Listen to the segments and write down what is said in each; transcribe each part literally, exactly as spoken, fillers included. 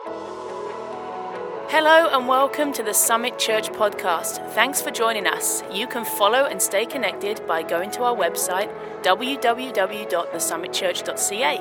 Hello and welcome to the Summit Church podcast. Thanks for joining us. You can follow and stay connected by going to our website, w w w dot the summit church dot c a.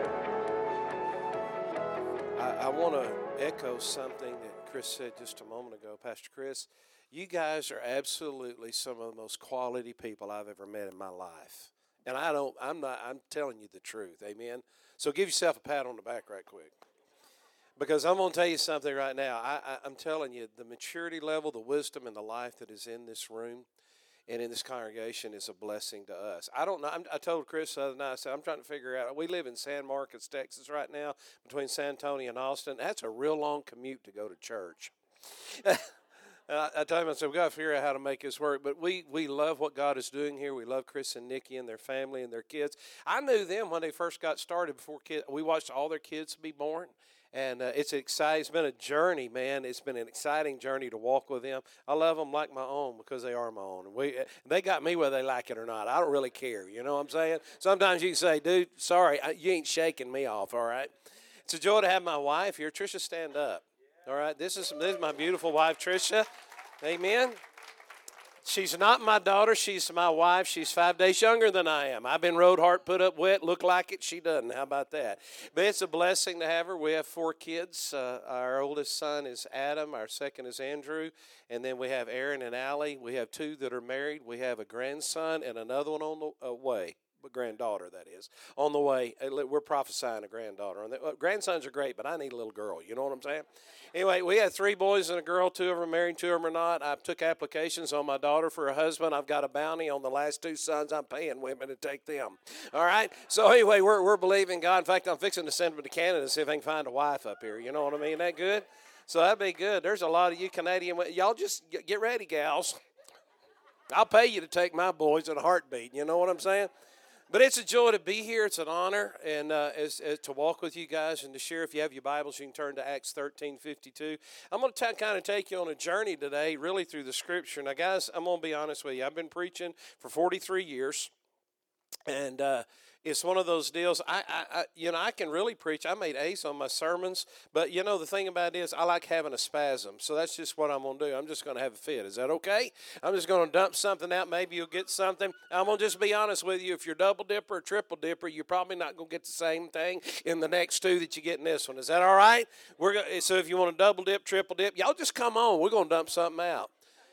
I, I want to echo something that Chris said just a moment ago. Pastor Chris, you guys are absolutely some of the most quality people I've ever met in my life. And I don't, I'm not, I'm telling you the truth. Amen. So give yourself a pat on the back right quick. Because I'm going to tell you something right now. I, I, I'm telling you, the maturity level, the wisdom, and the life that is in this room and in this congregation is a blessing to us. I don't know. I'm, I told Chris the other night, I said, I'm trying to figure out. We live in San Marcos, Texas right now, between San Antonio and Austin. That's a real long commute to go to church. I, I told him, I said, we've got to figure out how to make this work. But we, we love what God is doing here. We love Chris and Nikki and their family and their kids. I knew them when they first got started before kids. We watched all their kids be born. And uh, it's exciting. It's been a journey, man. It's been an exciting journey to walk with them. I love them like my own because they are my own. And we, they got me whether they like it or not. I don't really care. You know what I'm saying? Sometimes you can say, dude, sorry, you ain't shaking me off, all right? It's a joy to have my wife here. Tricia, stand up. All right? This is, this is my beautiful wife, Tricia. Amen. She's not my daughter. She's my wife. She's five days younger than I am. I've been rode hard, put up wet, look like it. She doesn't. How about that? But it's a blessing to have her. We have four kids. Uh, our oldest son is Adam. Our second is Andrew. And then we have Aaron and Allie. We have two that are married. We have a grandson and another one on the uh, way. A granddaughter, that is, on the way. We're prophesying a granddaughter. And the, uh, grandsons are great, but I need a little girl. You know what I'm saying? Anyway, we had three boys and a girl. Two of them are married, two of them are not. I took applications on my daughter for a husband. I've got a bounty on the last two sons. I'm paying women to take them. All right? So anyway, we're we're believing God. In fact, I'm fixing to send them to Canada to see if I can find a wife up here. You know what I mean? Isn't that good? So that'd be good. There's a lot of you Canadian. Y'all just get ready, gals. I'll pay you to take my boys in a heartbeat. You know what I'm saying? But it's a joy to be here. It's an honor and uh, as, as to walk with you guys and to share. If you have your Bibles, you can turn to Acts thirteen fifty-two. I'm going to kind of take you on a journey today, really through the Scripture. Now, guys, I'm going to be honest with you. I've been preaching for forty-three years, and uh, it's one of those deals. I, I, I, you know, I can really preach. I made ace on my sermons, but you know, the thing about it is, I like having a spasm. So that's just what I'm going to do. I'm just going to have a fit. Is that okay? I'm just going to dump something out. Maybe you'll get something. I'm going to just be honest with you. If you're double dipper or triple dipper, you're probably not going to get the same thing in the next two that you get in this one. Is that all right? We're go- so if you want to double dip, triple dip, y'all just come on. We're going to dump something out.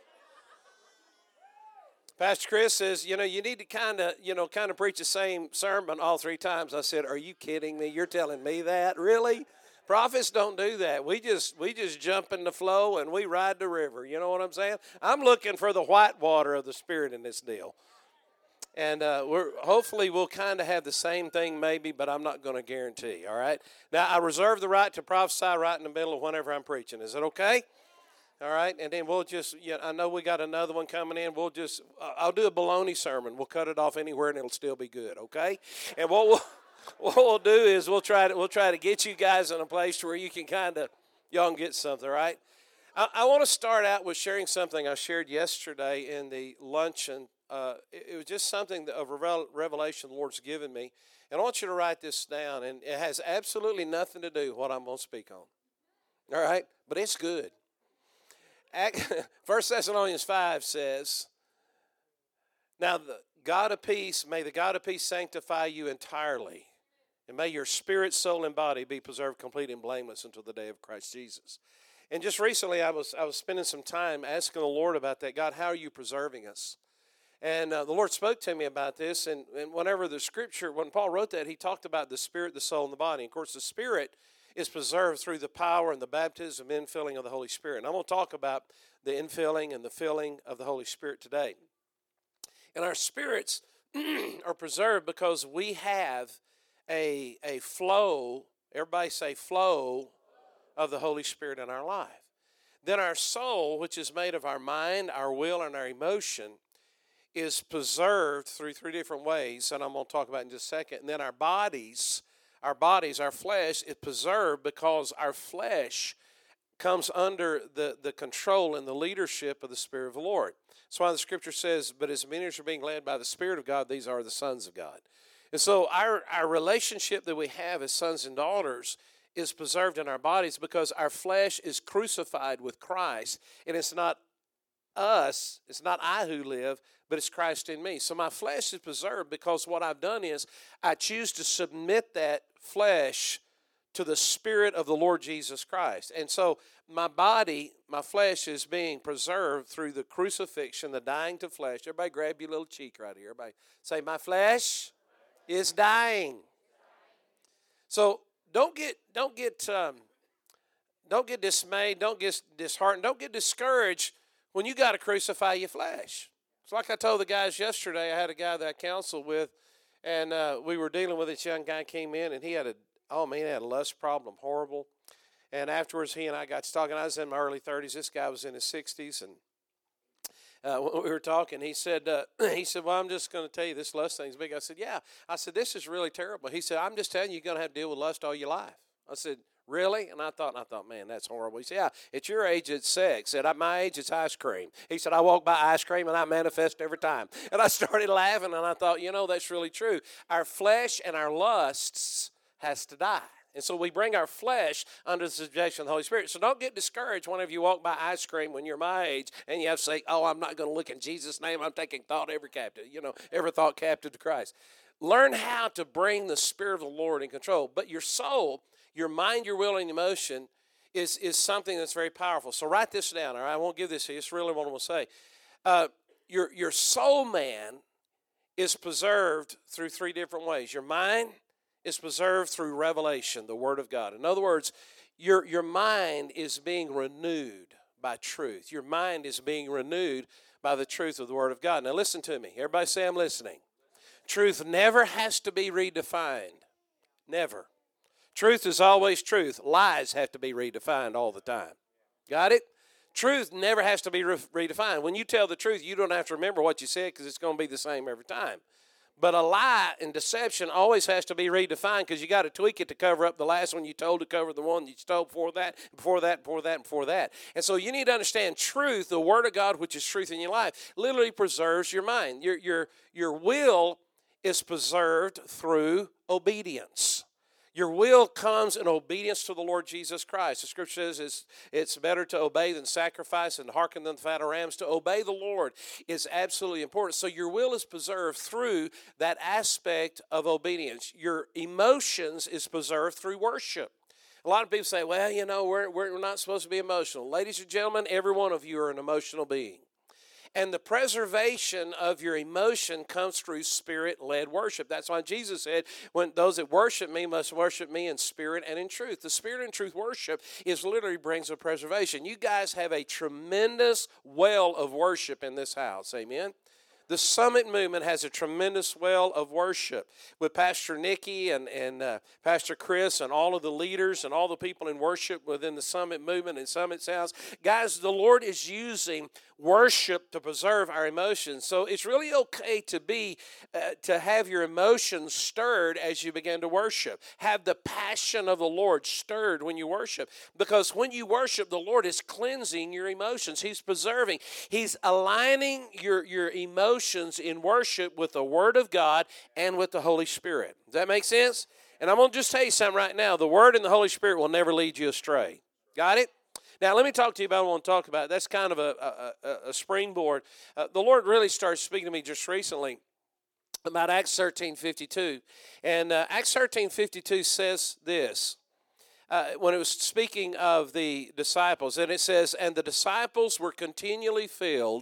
Pastor Chris says, you know, you need to kind of, you know, kind of preach the same sermon all three times. I said, are you kidding me? You're telling me that? Really? Prophets don't do that. We just we just jump in the flow and we ride the river. You know what I'm saying? I'm looking for the white water of the Spirit in this deal. And uh, we're hopefully we'll kind of have the same thing maybe, but I'm not going to guarantee, all right? Now, I reserve the right to prophesy right in the middle of whenever I'm preaching. Is it okay? All right, and then we'll just, yeah, I know we got another one coming in. We'll just, uh, I'll do a baloney sermon. We'll cut it off anywhere, and it'll still be good, okay? And what we'll, what we'll do is we'll try to, we'll try to get you guys in a place where you can kind of, y'all can get something, all right? I, I want to start out with sharing something I shared yesterday in the luncheon. Uh, it, it was just something that, of revel, revelation the Lord's given me. And I want you to write this down, and it has absolutely nothing to do with what I'm going to speak on, all right? But it's good. First Thessalonians five says, now the God of peace, may the God of peace sanctify you entirely, and may your spirit, soul, and body be preserved complete and blameless until the day of Christ Jesus. And just recently I was I was spending some time asking the Lord about that. God, how are you preserving us? And uh, the Lord spoke to me about this, and, and whenever the scripture, when Paul wrote that, he talked about the spirit, the soul, and the body. And of course, the spirit is preserved through the power and the baptism and infilling of the Holy Spirit. And I'm going to talk about the infilling and the filling of the Holy Spirit today. And our spirits are preserved because we have a, a flow, everybody say flow, of the Holy Spirit in our life. Then our soul, which is made of our mind, our will, and our emotion, is preserved through three different ways, and I'm going to talk about in just a second. And then our bodies, our bodies, our flesh is preserved because our flesh comes under the, the control and the leadership of the Spirit of the Lord. That's why the Scripture says, but as many as are being led by the Spirit of God, these are the sons of God. And so our, our relationship that we have as sons and daughters is preserved in our bodies because our flesh is crucified with Christ, and it's not us, it's not I who live, but it's Christ in me. So my flesh is preserved because what I've done is I choose to submit that flesh to the Spirit of the Lord Jesus Christ. And so my body, my flesh is being preserved through the crucifixion, the dying to flesh. Everybody grab your little cheek right here. Everybody say, my flesh is dying. So don't get, don't get, um, don't get dismayed. Don't get disheartened. Don't get discouraged when you got to crucify your flesh. It's like I told the guys yesterday. I had a guy that I counseled with, and uh, we were dealing with this young guy came in, and he had a, oh man, he had a lust problem, horrible. And afterwards, he and I got to talking. I was in my early thirties. This guy was in his sixties, and uh, when we were talking, he said, uh, he said, well, I'm just going to tell you, this lust thing's big. I said, yeah. I said, this is really terrible. He said, I'm just telling you, you're going to have to deal with lust all your life. I said, really? And I thought, and I thought, man, that's horrible. He said, yeah, at your age, it's sex. He said, at my age, it's ice cream. He said, I walk by ice cream, and I manifest every time. And I started laughing, and I thought, you know, that's really true. Our flesh and our lusts has to die. And so we bring our flesh under the subjection of the Holy Spirit. So don't get discouraged whenever you walk by ice cream when you're my age and you have to say, oh, I'm not going to look in Jesus' name. I'm taking thought every captive, you know, every thought captive to Christ. Learn how to bring the Spirit of the Lord in control. But your soul, your mind, your will, and emotion is, is something that's very powerful. So write this down, all right? I won't give this to you. It's really what I'm going to say. Uh, your, your soul man is preserved through three different ways. Your mind is preserved through revelation, the Word of God. In other words, your, your mind is being renewed by truth. Your mind is being renewed by the truth of the Word of God. Now listen to me. Everybody say I'm listening. Truth never has to be redefined. Never. Truth is always truth. Lies have to be redefined all the time. Got it? Truth never has to be re- redefined. When you tell the truth, you don't have to remember what you said because it's going to be the same every time. But a lie and deception always has to be redefined because you got to tweak it to cover up the last one you told to cover the one you told before that, before that, before that, before that. And so you need to understand truth, the Word of God, which is truth in your life, literally preserves your mind. Your, your, your will is preserved through obedience. Your will comes in obedience to the Lord Jesus Christ. The Scripture says it's, it's better to obey than sacrifice and hearken than the fat of rams. To obey the Lord is absolutely important. So your will is preserved through that aspect of obedience. Your emotions is preserved through worship. A lot of people say, well, you know, we're, we're not supposed to be emotional. Ladies and gentlemen, every one of you are an emotional being. And the preservation of your emotion comes through Spirit-led worship. That's why Jesus said, when those that worship me must worship me in spirit and in truth. The spirit and truth worship is literally brings a preservation. You guys have a tremendous well of worship in this house. Amen. The Summit Movement has a tremendous well of worship with Pastor Nikki and, and uh, Pastor Chris and all of the leaders and all the people in worship within the Summit Movement and Summit's house. Guys, the Lord is using worship to preserve our emotions. So it's really okay to be, uh, to have your emotions stirred as you begin to worship. Have the passion of the Lord stirred when you worship. Because when you worship, the Lord is cleansing your emotions. He's preserving. He's aligning your, your emotions in worship with the Word of God and with the Holy Spirit. Does that make sense? And I'm going to just tell you something right now. The Word and the Holy Spirit will never lead you astray. Got it? Now, let me talk to you about what I want to talk about. That's kind of a, a, a springboard. Uh, the Lord really started speaking to me just recently about Acts thirteen fifty-two. And uh, Acts thirteen fifty-two says this. Uh, when it was speaking of the disciples, and it says, and the disciples were continually filled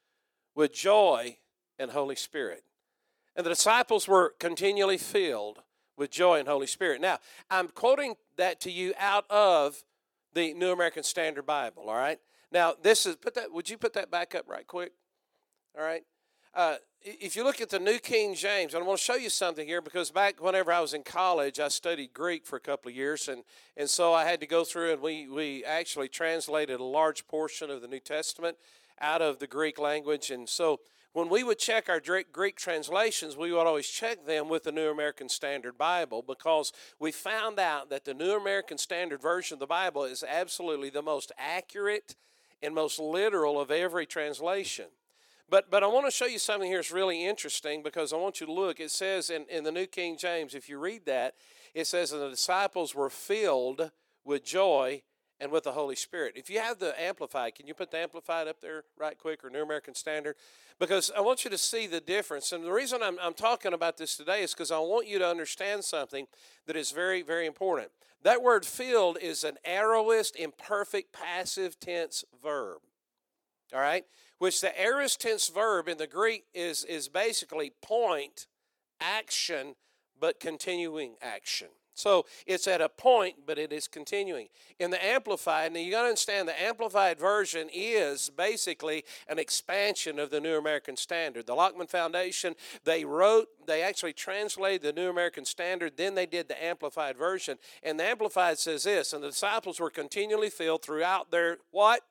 with joy and Holy Spirit. And the disciples were continually filled with joy and Holy Spirit. Now, I'm quoting that to you out of the New American Standard Bible, all right? Now, this is, put that, would you put that back up right quick? All right? Uh, if you look at the New King James, and I want to show you something here, because back whenever I was in college, I studied Greek for a couple of years, and, and so I had to go through, and we, we actually translated a large portion of the New Testament out of the Greek language, and so when we would check our Greek translations, we would always check them with the New American Standard Bible, because we found out that the New American Standard Version of the Bible is absolutely the most accurate and most literal of every translation. But but I want to show you something here that's really interesting, because I want you to look. It says in, in the New King James, if you read that, it says, and the disciples were filled with joy and with the Holy Spirit. If you have the Amplified, can you put the Amplified up there right quick, or New American Standard? Because I want you to see the difference. And the reason I'm, I'm talking about this today is because I want you to understand something that is very, very important. That word filled is an aorist, imperfect, passive tense verb. All right? Which the aorist tense verb in the Greek is, is basically point, action, but continuing action. So it's at a point, but it is continuing. In the Amplified, now you got to understand, the Amplified version is basically an expansion of the New American Standard. The Lockman Foundation, they wrote, they actually translated the New American Standard, then they did the Amplified version. And the Amplified says this, and the disciples were continually filled throughout their what?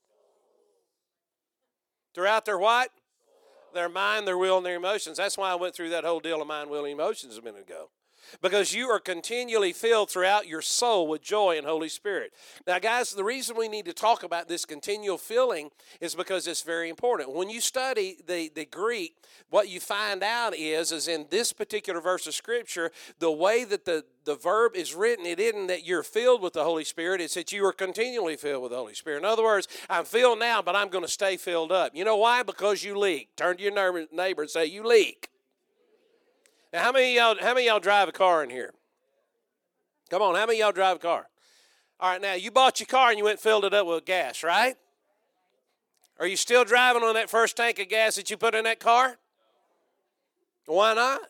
Throughout their what? Their mind, their will, and their emotions. That's why I went through that whole deal of mind, will, and emotions a minute ago. Because you are continually filled throughout your soul with joy and Holy Spirit. Now, guys, the reason we need to talk about this continual filling is because it's very important. When you study the, the Greek, what you find out is, is in this particular verse of Scripture, the way that the, the verb is written, it isn't that you're filled with the Holy Spirit, it's that you are continually filled with the Holy Spirit. In other words, I'm filled now, but I'm going to stay filled up. You know why? Because you leak. Turn to your neighbor and say, you leak. Now, how many of y'all, how many of y'all drive a car in here? Come on, how many of y'all drive a car? All right, now, you bought your car and you went and filled it up with gas, right? Are you still driving on that first tank of gas that you put in that car? Why not?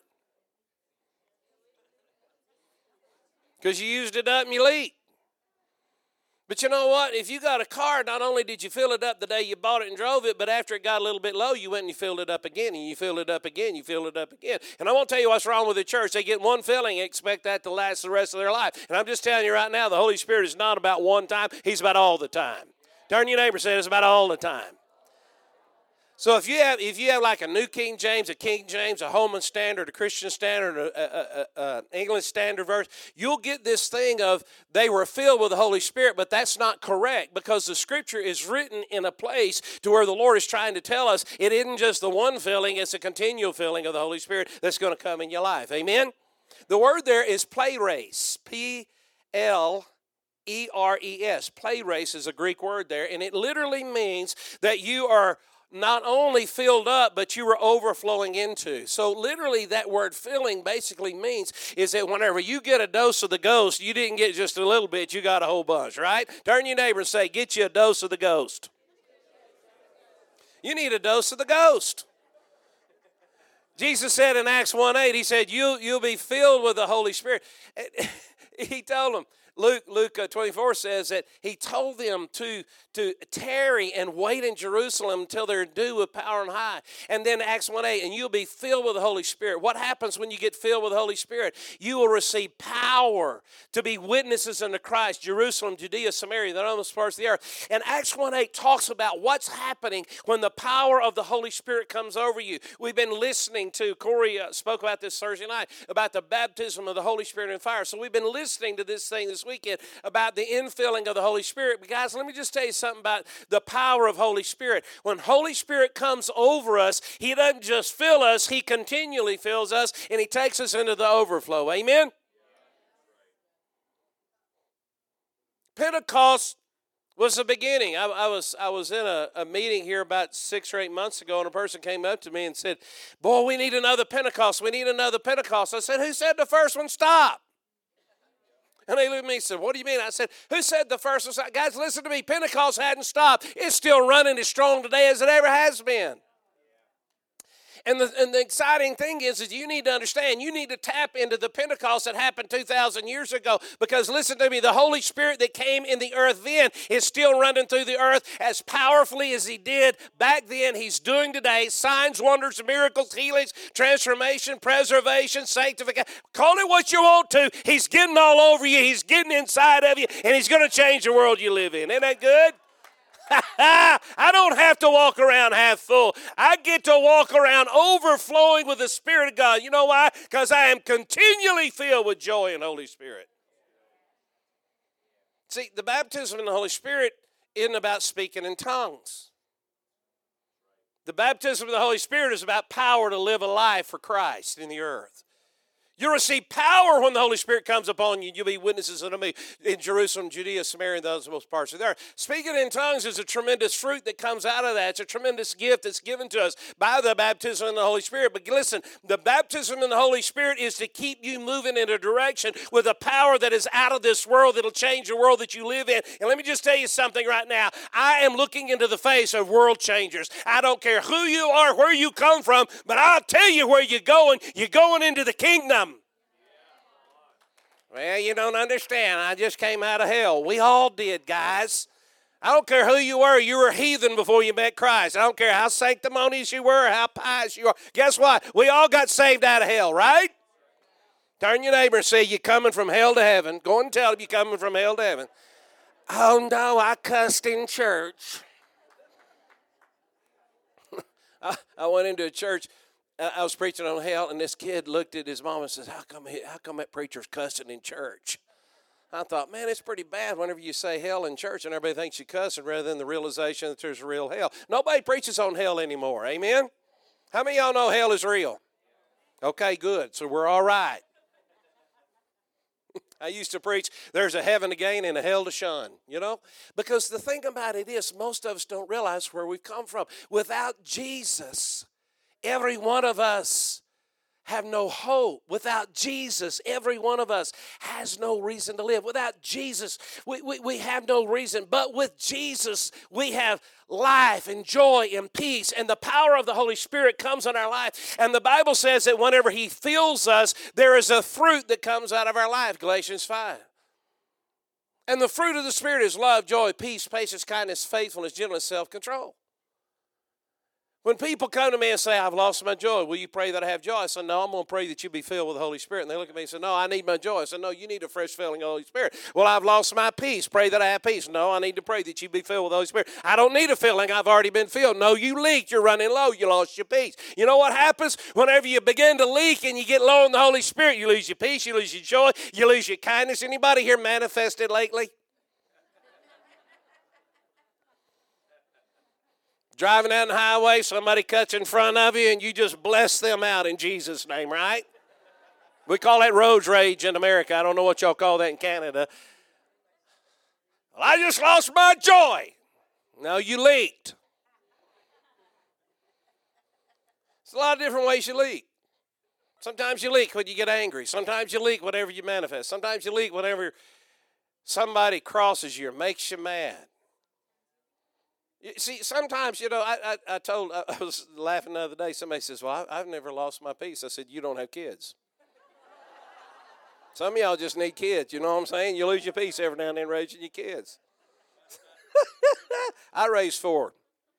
Because you used it up and you leaked. But you know what? If you got a car, not only did you fill it up the day you bought it and drove it, but after it got a little bit low, you went and you filled it up again, and you filled it up again, you filled it up again. And I won't tell you what's wrong with the church. They get one filling and expect that to last the rest of their life. And I'm just telling you right now, the Holy Spirit is not about one time. He's about all the time. Turn to your neighbor and say, it's about all the time. So if you have if you have like a New King James, a King James, a Holman Standard, a Christian Standard, a, a, a, a English Standard verse, you'll get this thing of they were filled with the Holy Spirit, but that's not correct because the Scripture is written in a place to where the Lord is trying to tell us it isn't just the one filling, it's a continual filling of the Holy Spirit that's going to come in your life. Amen? The word there is pleres, P L E R E S. Pleres is a Greek word there, and it literally means that you are not only filled up, but you were overflowing into. So literally that word filling basically means is that whenever you get a dose of the ghost, you didn't get just a little bit, you got a whole bunch, right? Turn to your neighbor and say, get you a dose of the ghost. You need a dose of the ghost. Jesus said in Acts one eight, he said, you, you'll be filled with the Holy Spirit. He told them, Luke, Luke twenty-four says that he told them to, to tarry and wait in Jerusalem until they're endued with power on high. And then Acts one eight, and you'll be filled with the Holy Spirit. What happens when you get filled with the Holy Spirit? You will receive power to be witnesses unto Christ, Jerusalem, Judea, Samaria, the uttermost parts of the earth. And Acts one eight talks about what's happening when the power of the Holy Spirit comes over you. We've been listening to, Corey uh, spoke about this Thursday night, about the baptism of the Holy Spirit and fire. So we've been listening to this thing this weekend about the infilling of the Holy Spirit. But guys, let me just tell you something about the power of Holy Spirit. When Holy Spirit comes over us, He doesn't just fill us, He continually fills us, and He takes us into the overflow. Amen? Pentecost was the beginning. I, I was I was in a, a meeting here about six or eight months ago, and a person came up to me and said, boy, we need another Pentecost. We need another Pentecost. I said, who said the first one stopped? And they looked at me and said, what do you mean? I said, who said the first one stopped? Guys, listen to me. Pentecost hadn't stopped. It's still running as strong today as it ever has been. And the, and the exciting thing is, is you need to understand, you need to tap into the Pentecost that happened two thousand years ago. Because listen to me, the Holy Spirit that came in the earth then is still running through the earth as powerfully as He did back then. He's doing today signs, wonders, miracles, healings, transformation, preservation, sanctification. Call it what you want to. He's getting all over you. He's getting inside of you. And He's going to change the world you live in. Isn't that good? I don't have to walk around half full. I get to walk around overflowing with the Spirit of God. You know why? Because I am continually filled with joy and Holy Spirit. See, the baptism in the Holy Spirit isn't about speaking in tongues. The baptism of the Holy Spirit is about power to live a life for Christ in the earth. You'll receive power when the Holy Spirit comes upon you. You'll be witnesses unto me in Jerusalem, Judea, Samaria, and those most parts of the earth. Speaking in tongues is a tremendous fruit that comes out of that. It's a tremendous gift that's given to us by the baptism in the Holy Spirit. But listen, the baptism in the Holy Spirit is to keep you moving in a direction with a power that is out of this world that'll change the world that you live in. And let me just tell you something right now. I am looking into the face of world changers. I don't care who you are, where you come from, but I'll tell you where you're going. You're going into the kingdom. Well, you don't understand. I just came out of hell. We all did, guys. I don't care who you were. You were a heathen before you met Christ. I don't care how sanctimonious you were or how pious you are. Guess what? We all got saved out of hell, right? Turn your neighbor and say, you're coming from hell to heaven. Go and tell him you're coming from hell to heaven. Oh, no, I cussed in church. I, I went into a church. I was preaching on hell, and this kid looked at his mom and says, how come, how come that preacher's cussing in church? I thought, man, it's pretty bad whenever you say hell in church and everybody thinks you're cussing rather than the realization that there's a real hell. Nobody preaches on hell anymore, amen? How many of y'all know hell is real? Okay, good, so we're all right. I used to preach, there's a heaven to gain and a hell to shun, you know? Because the thing about it is, most of us don't realize where we've come from. Without Jesus, every one of us have no hope. Without Jesus, every one of us has no reason to live. Without Jesus, we, we, we have no reason. But with Jesus, we have life and joy and peace, and the power of the Holy Spirit comes in our life. And the Bible says that whenever He fills us, there is a fruit that comes out of our life, Galatians five. And the fruit of the Spirit is love, joy, peace, patience, kindness, faithfulness, gentleness, self-control. When people come to me and say, I've lost my joy, will you pray that I have joy? I said, no, I'm going to pray that you be filled with the Holy Spirit. And they look at me and say, no, I need my joy. I said, no, you need a fresh filling of the Holy Spirit. Well, I've lost my peace. Pray that I have peace. No, I need to pray that you be filled with the Holy Spirit. I don't need a filling. I've already been filled. No, you leaked. You're running low. You lost your peace. You know what happens? Whenever you begin to leak and you get low in the Holy Spirit, you lose your peace, you lose your joy, you lose your kindness. Anybody here manifested lately? Driving down the highway, somebody cuts in front of you, and you just bless them out in Jesus' name, right? We call that road rage in America. I don't know what y'all call that in Canada. Well, I just lost my joy. No, you leaked. There's a lot of different ways you leak. Sometimes you leak when you get angry. Sometimes you leak whenever you manifest. Sometimes you leak whenever somebody crosses you or makes you mad. You see, sometimes, you know, I, I, I told, I was laughing the other day, somebody says, well, I, I've never lost my peace. I said, you don't have kids. Some of y'all just need kids, you know what I'm saying? You lose your peace every now and then raising your kids. I raised four.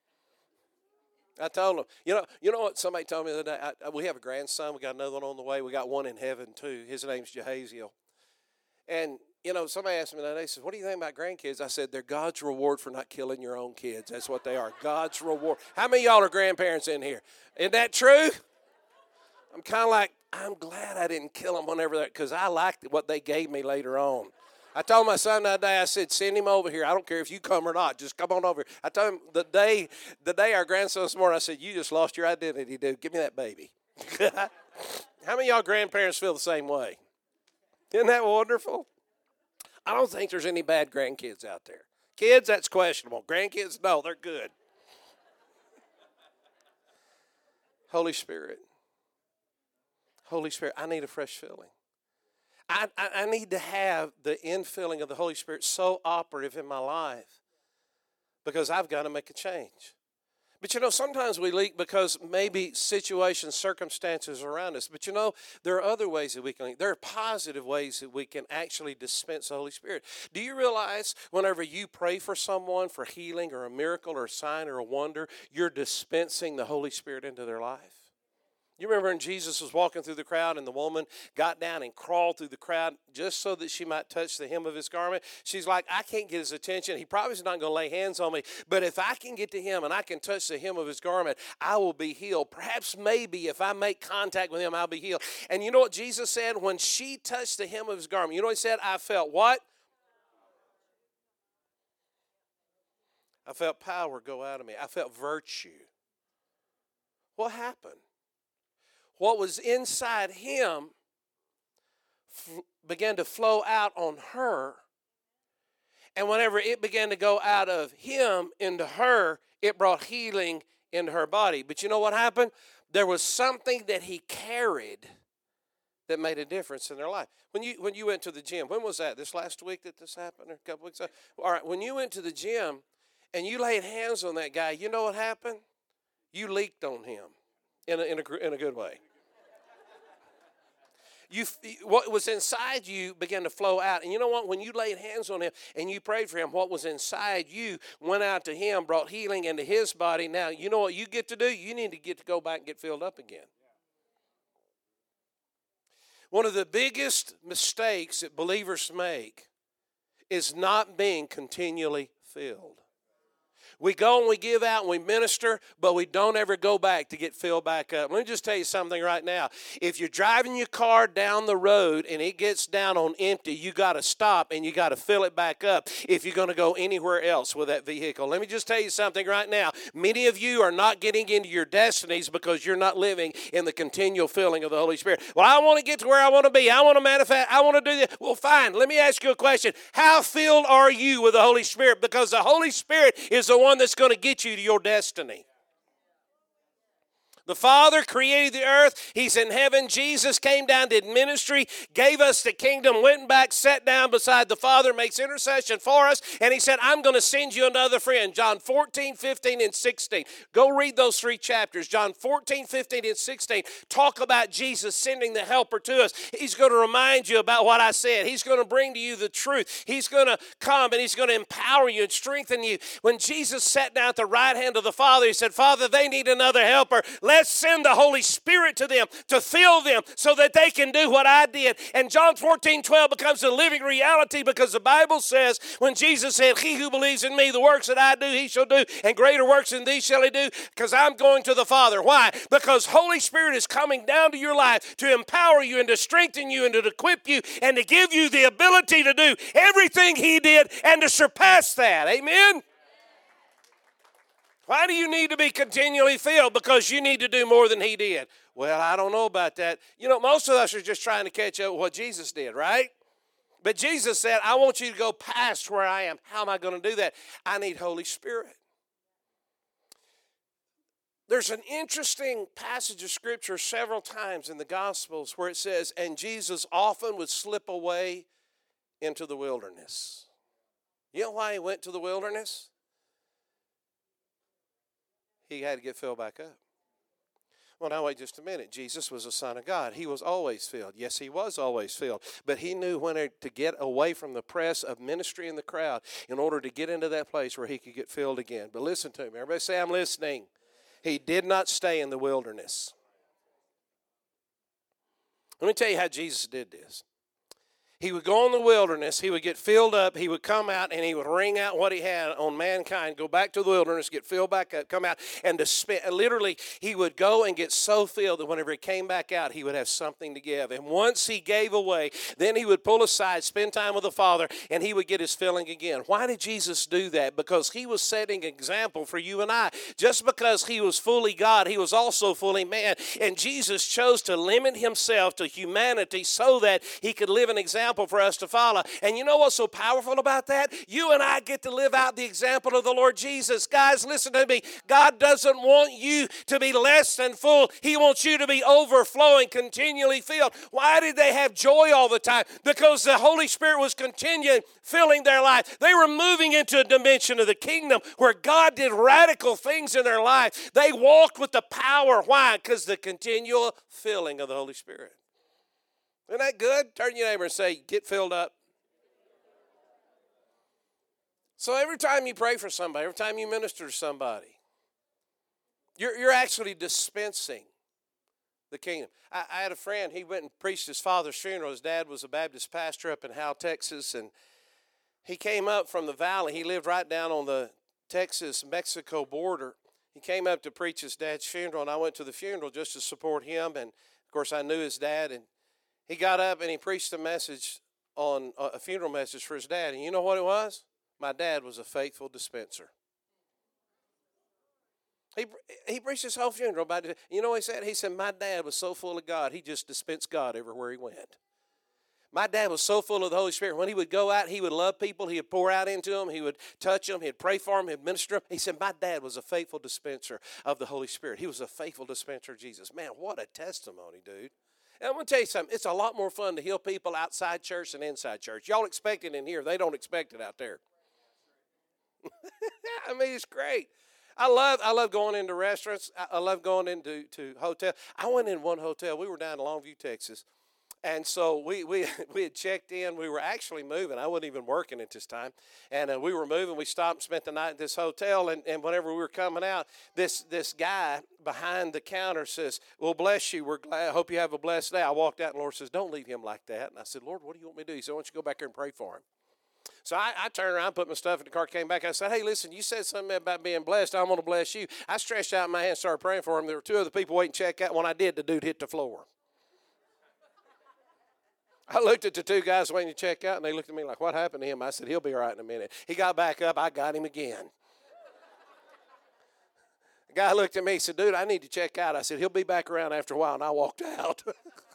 I told them, you know, you know what somebody told me the other day? I, I, we have a grandson. We got another one on the way. We got one in heaven, too. His name's Jehaziel. And, you know, somebody asked me the other day, said, what do you think about grandkids? I said, they're God's reward for not killing your own kids. That's what they are, God's reward. How many of y'all are grandparents in here? Isn't that true? I'm kind of like, I'm glad I didn't kill them whenever that, because I liked what they gave me later on. I told my son the other day, I said, send him over here. I don't care if you come or not. Just come on over here. I told him the day, the day our grandson was born, I said, you just lost your identity, dude. Give me that baby. How many of y'all grandparents feel the same way? Isn't that wonderful? I don't think there's any bad grandkids out there. Kids, that's questionable. Grandkids, no, they're good. Holy Spirit. Holy Spirit, I need a fresh filling. I, I, I need to have the infilling of the Holy Spirit so operative in my life because I've got to make a change. But, you know, sometimes we leak because maybe situations, circumstances around us. But, you know, there are other ways that we can leak. There are positive ways that we can actually dispense the Holy Spirit. Do you realize whenever you pray for someone for healing or a miracle or a sign or a wonder, you're dispensing the Holy Spirit into their life? You remember when Jesus was walking through the crowd and the woman got down and crawled through the crowd just so that she might touch the hem of his garment? She's like, I can't get his attention. He probably is not going to lay hands on me. But if I can get to him and I can touch the hem of his garment, I will be healed. Perhaps maybe if I make contact with him, I'll be healed. And you know what Jesus said? When she touched the hem of his garment, you know what he said? I felt what? I felt power go out of me. I felt virtue. What happened? What was inside him f- began to flow out on her. And whenever it began to go out of him into her, it brought healing into her body. But you know what happened? There was something that he carried that made a difference in their life. When you when you went to the gym, when was that? This last week that this happened, or a couple weeks ago? All right, when you went to the gym and you laid hands on that guy, you know what happened? You leaked on him in a, in a, in a good way. You, what was inside you began to flow out. And you know what? When you laid hands on him and you prayed for him, what was inside you went out to him, brought healing into his body. Now, you know what you get to do? You need to get to go back and get filled up again. One of the biggest mistakes that believers make is not being continually filled. We go and we give out and we minister, but we don't ever go back to get filled back up. Let me just tell you something right now. If you're driving your car down the road and it gets down on empty, you got to stop and you got to fill it back up if you're going to go anywhere else with that vehicle. Let me just tell you something right now. Many of you are not getting into your destinies because you're not living in the continual filling of the Holy Spirit. Well, I want to get to where I want to be. I want to manifest. I want to do that. Well, fine. Let me ask you a question. How filled are you with the Holy Spirit? Because the Holy Spirit is the one that's going to get you to your destiny. The Father created the earth. He's in heaven. Jesus came down, did ministry, gave us the kingdom, went back, sat down beside the Father, makes intercession for us, and he said, I'm going to send you another friend. John fourteen, fifteen, and sixteen. Go read those three chapters. John fourteen, fifteen, and sixteen talk about Jesus sending the helper to us. He's going to remind you about what I said. He's going to bring to you the truth. He's going to come and he's going to empower you and strengthen you. When Jesus sat down at the right hand of the Father, he said, Father, they need another helper. Let's send the Holy Spirit to them to fill them so that they can do what I did. And John fourteen, twelve becomes a living reality because the Bible says when Jesus said, he who believes in me, the works that I do, he shall do, and greater works than these shall he do, because I'm going to the Father. Why? Because Holy Spirit is coming down to your life to empower you and to strengthen you and to equip you and to give you the ability to do everything he did and to surpass that. Amen? Why do you need to be continually filled? Because you need to do more than he did. Well, I don't know about that. You know, most of us are just trying to catch up with what Jesus did, right? But Jesus said, I want you to go past where I am. How am I going to do that? I need Holy Spirit. There's an interesting passage of Scripture several times in the Gospels where it says, and Jesus often would slip away into the wilderness. You know why he went to the wilderness? He had to get filled back up. Well, now wait just a minute. Jesus was a son of God. He was always filled. Yes, he was always filled. But he knew when to get away from the press of ministry in the crowd in order to get into that place where he could get filled again. But listen to me. Everybody say, I'm listening. He did not stay in the wilderness. Let me tell you how Jesus did this. He would go in the wilderness, he would get filled up, he would come out, and he would wring out what he had on mankind, go back to the wilderness, get filled back up, come out, and to spend, literally, he would go and get so filled that whenever he came back out, he would have something to give. And once he gave away, then he would pull aside, spend time with the Father, and he would get his filling again. Why did Jesus do that? Because he was setting an example for you and I. Just because he was fully God, he was also fully man. And Jesus chose to limit himself to humanity so that he could live an example for us to follow. And you know what's so powerful about that? You and I get to live out the example of the Lord Jesus. Guys, listen to me. God doesn't want you to be less than full. He wants you to be overflowing, continually filled. Why did they have joy all the time? Because the Holy Spirit was continually filling their life. They were moving into a dimension of the kingdom where God did radical things in their life. They walked with the power. Why? Because the continual filling of the Holy Spirit. Isn't that good? Turn to your neighbor and say, get filled up. So every time you pray for somebody, every time you minister to somebody, you're, you're actually dispensing the kingdom. I, I had a friend, he went and preached his father's funeral. His dad was a Baptist pastor up in Howell, Texas, and he came up from the valley. He lived right down on the Texas-Mexico border. He came up to preach his dad's funeral, and I went to the funeral just to support him. And, of course, I knew his dad, and he got up and he preached a message on a funeral message for his dad. And you know what it was? My dad was a faithful dispenser. He he preached his whole funeral about it. You know what he said? He said, my dad was so full of God, he just dispensed God everywhere he went. My dad was so full of the Holy Spirit. When he would go out, he would love people. He would pour out into them. He would touch them. He'd pray for them. He'd minister them. He said, my dad was a faithful dispenser of the Holy Spirit. He was a faithful dispenser of Jesus. Man, what a testimony, dude. And I'm going to tell you something. It's a lot more fun to heal people outside church than inside church. Y'all expect it in here. They don't expect it out there. I mean, it's great. I love I love going into restaurants. I, I love going into to hotel. I went in one hotel. We were down in Longview, Texas. And so we we we had checked in. We were actually moving. I wasn't even working at this time. And uh, we were moving. We stopped and spent the night at this hotel. And, and whenever we were coming out, this this guy behind the counter says, well, bless you. We're glad. I hope you have a blessed day. I walked out and the Lord says, don't leave him like that. And I said, Lord, what do you want me to do? He said, why don't you go back there and pray for him? So I, I turned around, put my stuff in the car, came back. I said, hey, listen, you said something about being blessed. I'm going to bless you. I stretched out my hand and started praying for him. There were two other people waiting to check out. When I did, the dude hit the floor. I looked at the two guys waiting to check out, and they looked at me like, what happened to him? I said, he'll be all right in a minute. He got back up. I got him again. The guy looked at me. He said, dude, I need to check out. I said, he'll be back around after a while, and I walked out.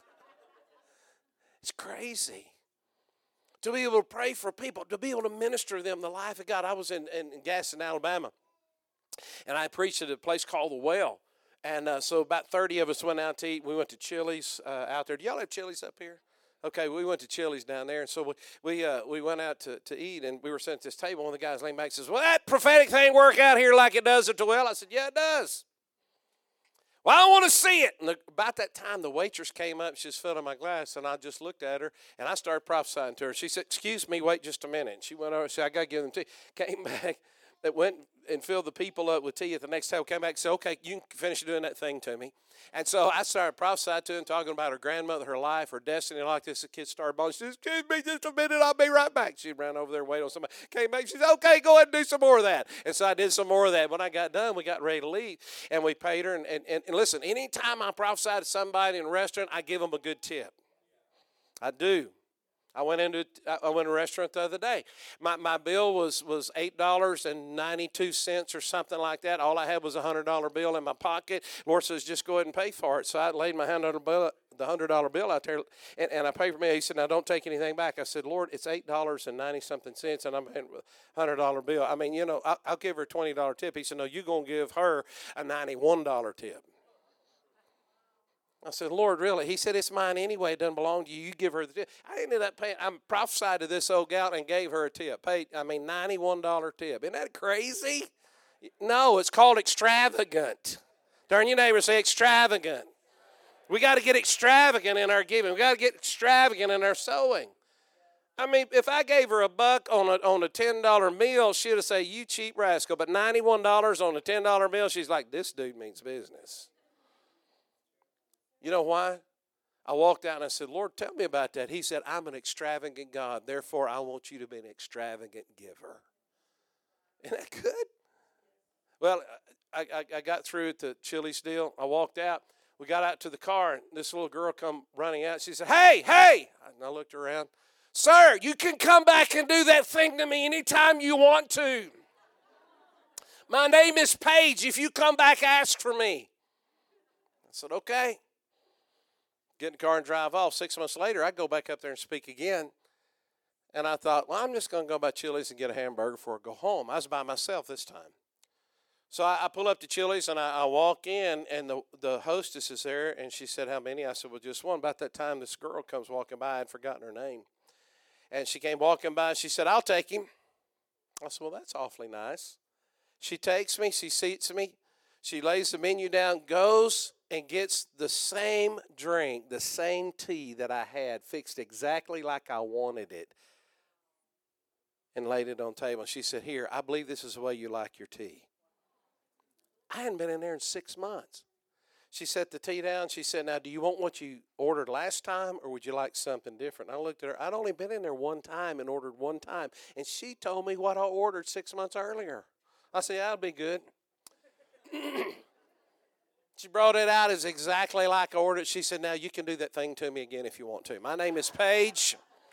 It's crazy. To be able to pray for people, to be able to minister to them the life of God. I was in, in, in Gaston, Alabama, and I preached at a place called The Well. And uh, so about thirty of us went out to eat. We went to Chili's uh, out there. Do y'all have Chili's up here? Okay, we went to Chili's down there, and so we we, uh, we went out to, to eat, and we were sitting at this table, and the guy leaned back and says, well, that prophetic thing work out here like it does at The Well? I said, yeah, it does. Well, I want to see it. And the, about that time, the waitress came up. She was filling my glass, and I just looked at her, and I started prophesying to her. She said, excuse me, wait just a minute. And she went over and said, I got to give them tea. Came back, that went and filled the people up with tea at the next table. Came back and said, okay, you can finish doing that thing to me. And so I started prophesying to her and talking about her grandmother, her life, her destiny, like this. The kid started bawling. She said, excuse me just a minute, I'll be right back. She ran over there and waited on somebody. Came back, she said, okay, go ahead and do some more of that. And so I did some more of that. When I got done, we got ready to leave, and we paid her. And, and, and, and listen, anytime I prophesy to somebody in a restaurant, I give them a good tip. I do. I went into I went to a restaurant the other day. My my bill was was eight dollars and ninety two cents or something like that. All I had was a hundred dollar bill in my pocket. Lord says, just go ahead and pay for it. So I laid my hand on the bill, the hundred dollar bill out there, and, and I paid for me. He said, now don't take anything back. I said, Lord, it's eight dollars and ninety something cents, and I'm paying a hundred dollar bill. I mean, you know, I'll, I'll give her a twenty dollar tip. He said, no, you're gonna give her a ninety one dollar tip. I said, Lord, really? He said, it's mine anyway. It doesn't belong to you. You give her the tip. I ended up paying. I prophesied to this old gal and gave her a tip. Paid, I mean, ninety-one dollar tip. Isn't that crazy? No, it's called extravagant. Turn your neighbor and say extravagant. We got to get extravagant in our giving. We got to get extravagant in our sowing. I mean, if I gave her a buck on a on a ten dollar meal, she'd have said, you cheap rascal. But ninety-one dollars on a ten dollar bill, she's like, this dude means business. You know why? I walked out and I said, Lord, tell me about that. He said, I'm an extravagant God. Therefore, I want you to be an extravagant giver. Isn't that good? Well, I, I, I got through at the Chili's deal. I walked out. We got out to the car, and this little girl come running out. She said, hey, hey. And I looked around. Sir, you can come back and do that thing to me anytime you want to. My name is Paige. If you come back, ask for me. I said, okay. Get in the car and drive off. Six months later, I go back up there and speak again. And I thought, well, I'm just going to go by Chili's and get a hamburger before I go home. I was by myself this time. So I, I pull up to Chili's, and I, I walk in, and the, the hostess is there, and she said, how many? I said, well, just one. About that time, this girl comes walking by. I had forgotten her name. And she came walking by, and she said, I'll take him. I said, well, that's awfully nice. She takes me. She seats me. She lays the menu down, goes and gets the same drink, the same tea that I had, fixed exactly like I wanted it, and laid it on the table. She said, here, I believe this is the way you like your tea. I hadn't been in there in six months. She set the tea down. She said, now, do you want what you ordered last time, or would you like something different? I looked at her. I'd only been in there one time and ordered one time, and she told me what I ordered six months earlier. I said, yeah, that'll be good. She brought it out as exactly like I ordered. She said, now you can do that thing to me again if you want to. My name is Paige.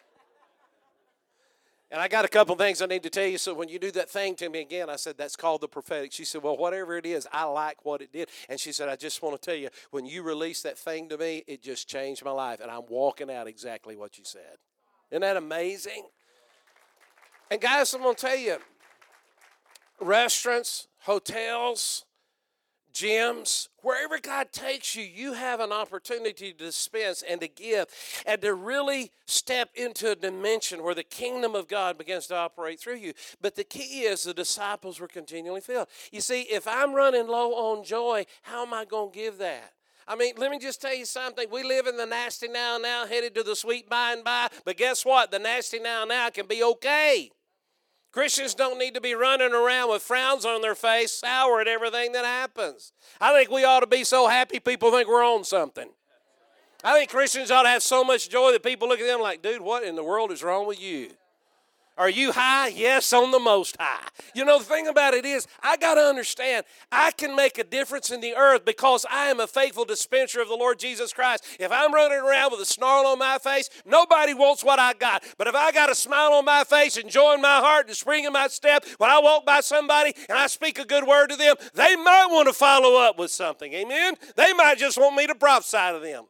And I got a couple things I need to tell you. So when you do that thing to me again, I said, that's called the prophetic. She said, well, whatever it is, I like what it did. And she said, I just want to tell you, when you released that thing to me, it just changed my life. And I'm walking out exactly what you said. Isn't that amazing? And guys, I'm going to tell you, restaurants, hotels, gyms, wherever God takes you, you have an opportunity to dispense and to give and to really step into a dimension where the kingdom of God begins to operate through you. But the key is the disciples were continually filled. You see, if I'm running low on joy, how am I going to give that? I mean, let me just tell you something. We live in the nasty now now, headed to the sweet by and by. But guess what? The nasty now now can be okay. Christians don't need to be running around with frowns on their face, sour at everything that happens. I think we ought to be so happy people think we're on something. I think Christians ought to have so much joy that people look at them like, dude, what in the world is wrong with you? Are you high? Yes, on the most high. You know, the thing about it is, I got to understand, I can make a difference in the earth because I am a faithful dispenser of the Lord Jesus Christ. If I'm running around with a snarl on my face, nobody wants what I got. But if I got a smile on my face and joy in my heart and a spring in my step, when I walk by somebody and I speak a good word to them, they might want to follow up with something. Amen? They might just want me to prophesy to them.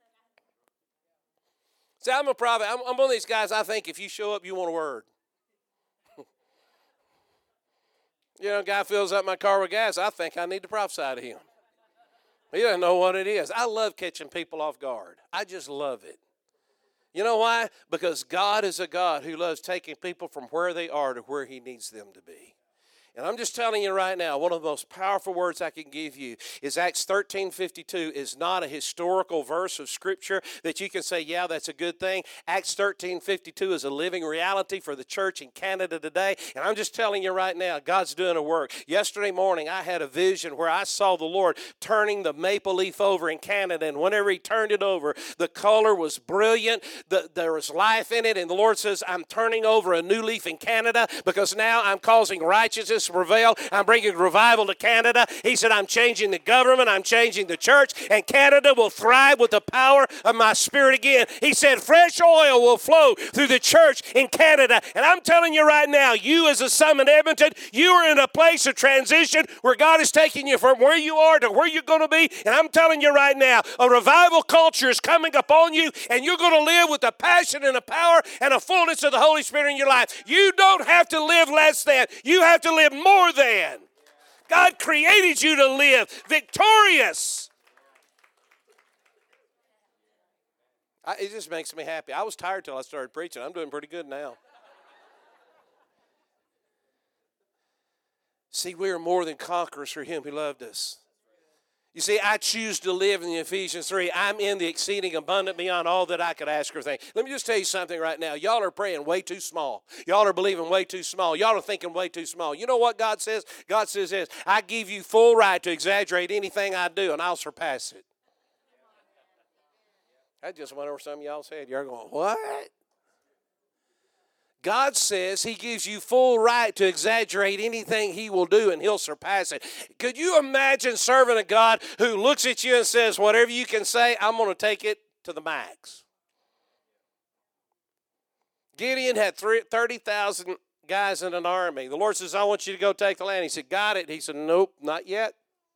See, I'm a prophet. I'm, I'm one of these guys, I think if you show up, you want a word. You know, a guy fills up my car with gas, I think I need to prophesy to him. He doesn't know what it is. I love catching people off guard. I just love it. You know why? Because God is a God who loves taking people from where they are to where he needs them to be. And I'm just telling you right now, one of the most powerful words I can give you is Acts thirteen fifty-two is not a historical verse of Scripture that you can say, yeah, that's a good thing. Acts thirteen fifty-two is a living reality for the church in Canada today. And I'm just telling you right now, God's doing a work. Yesterday morning, I had a vision where I saw the Lord turning the maple leaf over in Canada. And whenever he turned it over, the color was brilliant. The, there was life in it. And the Lord says, I'm turning over a new leaf in Canada because now I'm causing righteousness to prevail. I'm bringing revival to Canada. He said, I'm changing the government. I'm changing the church. And Canada will thrive with the power of my Spirit again. He said, fresh oil will flow through the church in Canada. And I'm telling you right now, you as a Summit Edmonton, you are in a place of transition where God is taking you from where you are to where you're going to be. And I'm telling you right now, a revival culture is coming upon you, and you're going to live with the passion and the power and the fullness of the Holy Spirit in your life. You don't have to live less than. You have to live more than. God created you to live victorious. I, it just makes me happy. I was tired till I started preaching. I'm doing pretty good now. See, we are more than conquerors for him who loved us. You see, I choose to live in the Ephesians three. I'm in the exceeding abundant beyond all that I could ask or think. Let me just tell you something right now. Y'all are praying way too small. Y'all are believing way too small. Y'all are thinking way too small. You know what God says? God says this, I give you full right to exaggerate anything I do, and I'll surpass it. I just went over some of y'all's head. You're going, what? God says he gives you full right to exaggerate anything he will do, and he'll surpass it. Could you imagine serving a God who looks at you and says, whatever you can say, I'm going to take it to the max? Gideon had thirty thousand guys in an army. The Lord says, I want you to go take the land. He said, got it. He said, nope, not yet.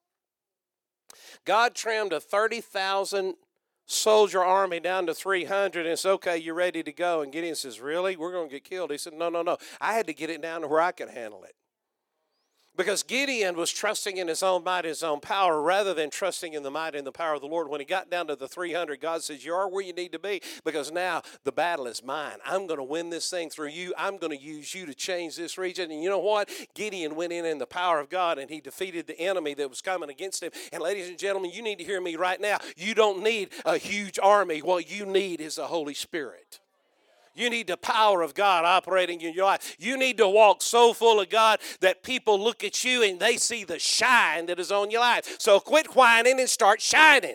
God trimmed a thirty thousand soldier army down to three hundred, and it's okay, you're ready to go. And Gideon says, really? We're going to get killed. He said, no, no, no. I had to get it down to where I could handle it. Because Gideon was trusting in his own might, his own power, rather than trusting in the might and the power of the Lord. When he got down to the three hundred, God says, you are where you need to be, because now the battle is mine. I'm going to win this thing through you. I'm going to use you to change this region. And you know what? Gideon went in in the power of God, and he defeated the enemy that was coming against him. And ladies and gentlemen, you need to hear me right now. You don't need a huge army. What you need is the Holy Spirit. You need the power of God operating in your life. You need to walk so full of God that people look at you and they see the shine that is on your life. So quit whining and start shining.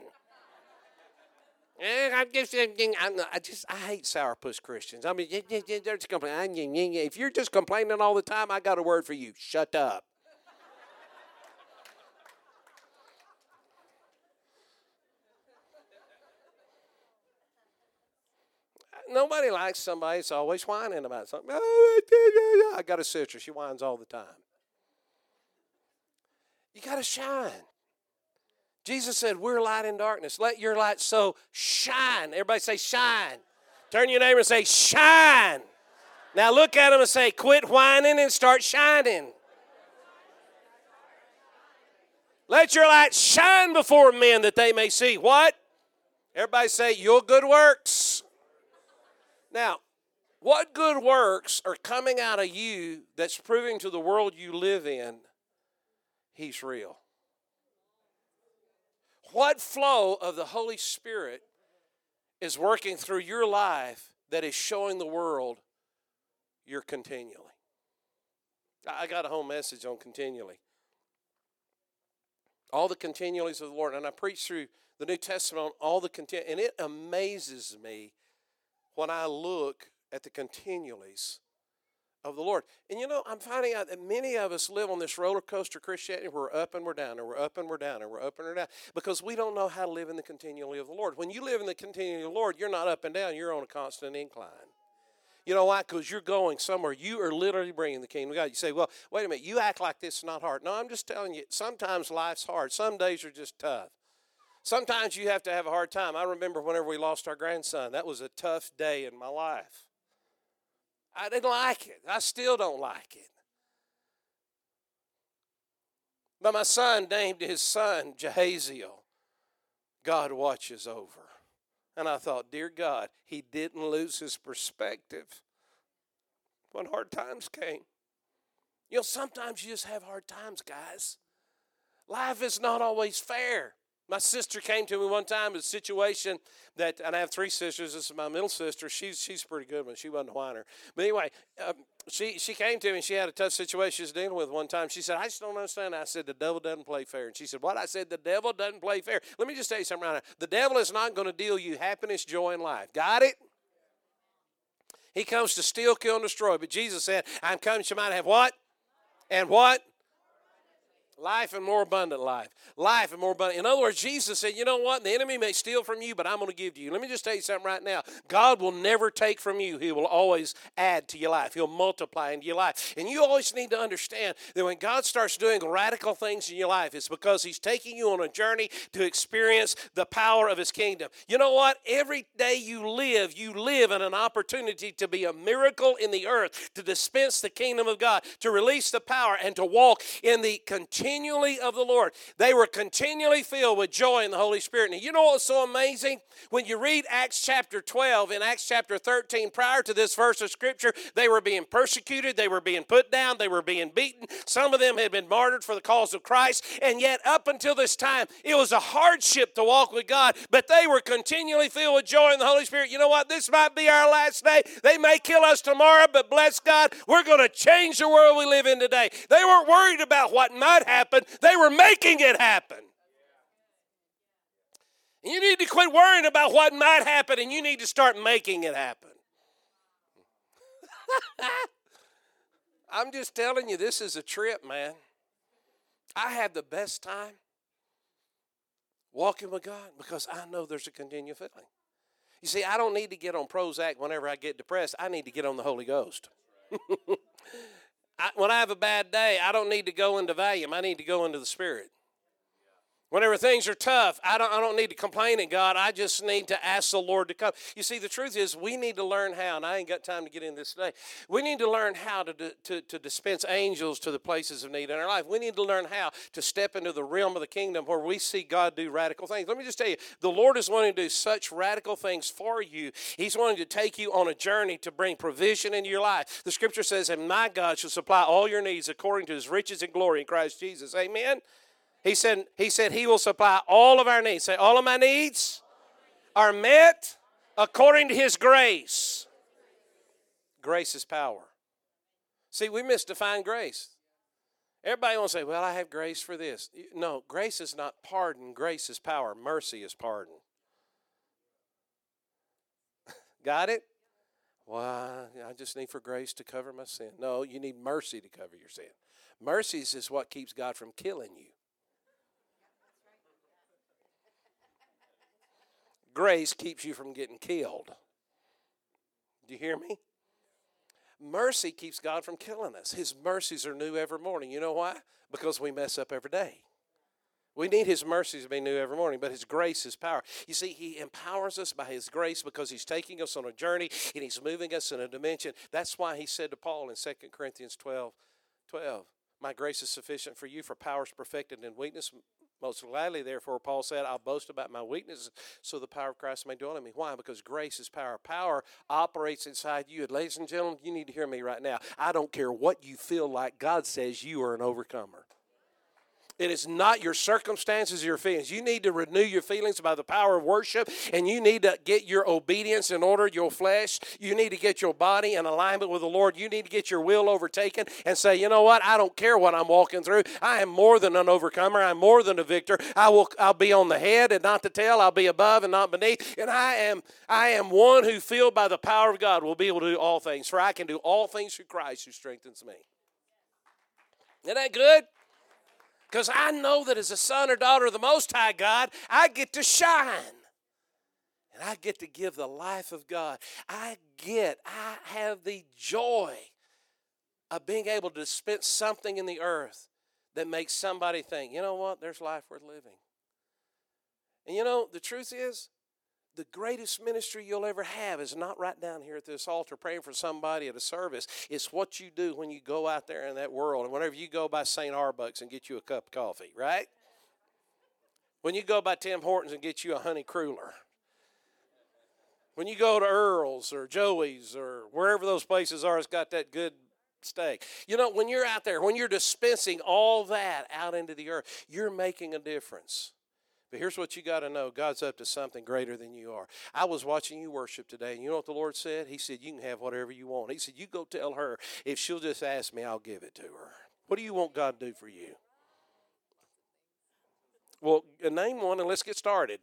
I'm just, I'm, I just, I hate sourpuss Christians. I mean, they're just complaining. If you're just complaining all the time, I got a word for you. Shut up. Nobody likes somebody that's always whining about something. Oh, I got a sister. She whines all the time. You got to shine. Jesus said, we're light in darkness. Let your light so shine. Everybody say shine. Turn to your neighbor and say, shine. Now look at him and say, quit whining and start shining. Let your light shine before men that they may see. What? Everybody say, your good works. Now, what good works are coming out of you that's proving to the world you live in, He's real? What flow of the Holy Spirit is working through your life that is showing the world you're continually? I got a whole message on continually. All the continualities of the Lord. And I preach through the New Testament on all the continu- and it amazes me when I look at the continualities of the Lord. And you know, I'm finding out that many of us live on this roller coaster Christianity where we're up and we're down, and we're up and we're down, and we're up and we're down, because we don't know how to live in the continually of the Lord. When you live in the continually of the Lord, you're not up and down, you're on a constant incline. You know why? Because you're going somewhere. You are literally bringing the kingdom of God. You say, well, wait a minute, you act like this is not hard. No, I'm just telling you, sometimes life's hard. Some days are just tough. Sometimes you have to have a hard time. I remember whenever we lost our grandson, that was a tough day in my life. I didn't like it. I still don't like it. But my son named his son Jehaziel. God watches over. And I thought, dear God, he didn't lose his perspective when hard times came. You know, sometimes you just have hard times, guys. Life is not always fair. My sister came to me one time in a situation that, and I have three sisters. This is my middle sister. She's she's a pretty good one. She wasn't a whiner. But anyway, um, she, she came to me and she had a tough situation she was dealing with one time. She said, I just don't understand. I said, the devil doesn't play fair. And she said, what? I said, the devil doesn't play fair. Let me just tell you something right now. The devil is not going to deal you happiness, joy, and life. Got it? He comes to steal, kill, and destroy. But Jesus said, I'm coming that you might have what? And what? Life and more abundant life. Life and more abundant. In other words, Jesus said, you know what? The enemy may steal from you, but I'm going to give to you. Let me just tell you something right now. God will never take from you. He will always add to your life. He'll multiply into your life. And you always need to understand that when God starts doing radical things in your life, it's because He's taking you on a journey to experience the power of His kingdom. You know what? Every day you live, you live in an opportunity to be a miracle in the earth, to dispense the kingdom of God, to release the power, and to walk in the continuity continually of the Lord. They were continually filled with joy in the Holy Spirit. And you know what's so amazing? When you read Acts chapter twelve and Acts chapter thirteen, prior to this verse of Scripture, they were being persecuted, they were being put down, they were being beaten. Some of them had been martyred for the cause of Christ. And yet up until this time, it was a hardship to walk with God, but they were continually filled with joy in the Holy Spirit. You know what? This might be our last day. They may kill us tomorrow, but bless God, we're going to change the world we live in today. They weren't worried about what might happen. They were making it happen. And you need to quit worrying about what might happen, and you need to start making it happen. I'm just telling you, this is a trip, man. I have the best time walking with God because I know there's a continual filling. You see, I don't need to get on Prozac whenever I get depressed. I need to get on the Holy Ghost. I, when I have a bad day, I don't need to go into Valium. I need to go into the Spirit. Whenever things are tough, I don't, I don't need to complain at God. I just need to ask the Lord to come. You see, the truth is we need to learn how, and I ain't got time to get into this today. We need to learn how to, to, to dispense angels to the places of need in our life. We need to learn how to step into the realm of the kingdom where we see God do radical things. Let me just tell you, the Lord is wanting to do such radical things for you. He's wanting to take you on a journey to bring provision into your life. The Scripture says, and my God shall supply all your needs according to His riches and glory in Christ Jesus. Amen? He said, he said He will supply all of our needs. Say, all of my needs are met according to His grace. Grace is power. See, we misdefine grace. Everybody wants to say, well, I have grace for this. No, grace is not pardon. Grace is power. Mercy is pardon. Got it? Well, I just need for grace to cover my sin. No, you need mercy to cover your sin. Mercy is what keeps God from killing you. Grace keeps you from getting killed. Do you hear me? Mercy keeps God from killing us. His mercies are new every morning. You know why? Because we mess up every day. We need His mercies to be new every morning, but His grace is power. You see, He empowers us by His grace because He's taking us on a journey and He's moving us in a dimension. That's why He said to Paul in Second Corinthians twelve, twelve, my grace is sufficient for you, for power is perfected in weakness. Most gladly, therefore, Paul said, I'll boast about my weaknesses so the power of Christ may dwell in me. Why? Because grace is power. Power operates inside you. And ladies and gentlemen, you need to hear me right now. I don't care what you feel like. God says you are an overcomer. It is not your circumstances or your feelings. You need to renew your feelings by the power of worship, and you need to get your obedience in order, your flesh. You need to get your body in alignment with the Lord. You need to get your will overtaken and say, you know what? I don't care what I'm walking through. I am more than an overcomer. I'm more than a victor. I will, I'll be on the head and not the tail. I'll be above and not beneath. And I am, I am one who, filled by the power of God, will be able to do all things. For I can do all things through Christ who strengthens me. Isn't that good? Because I know that as a son or daughter of the Most High God, I get to shine. And I get to give the life of God. I get, I have the joy of being able to dispense something in the earth that makes somebody think, you know what, there's life worth living. And you know, the truth is, the greatest ministry you'll ever have is not right down here at this altar praying for somebody at a service. It's what you do when you go out there in that world. And whenever you go by Saint Arbuck's and get you a cup of coffee, right? When you go by Tim Hortons and get you a honey cruller. When you go to Earl's or Joey's or wherever those places are, it's got that good steak. You know, when you're out there, when you're dispensing all that out into the earth, you're making a difference. But here's what you got to know. God's up to something greater than you are. I was watching you worship today, and you know what the Lord said? He said, you can have whatever you want. He said, you go tell her. If she'll just ask me, I'll give it to her. What do you want God to do for you? Well, name one, and let's get started.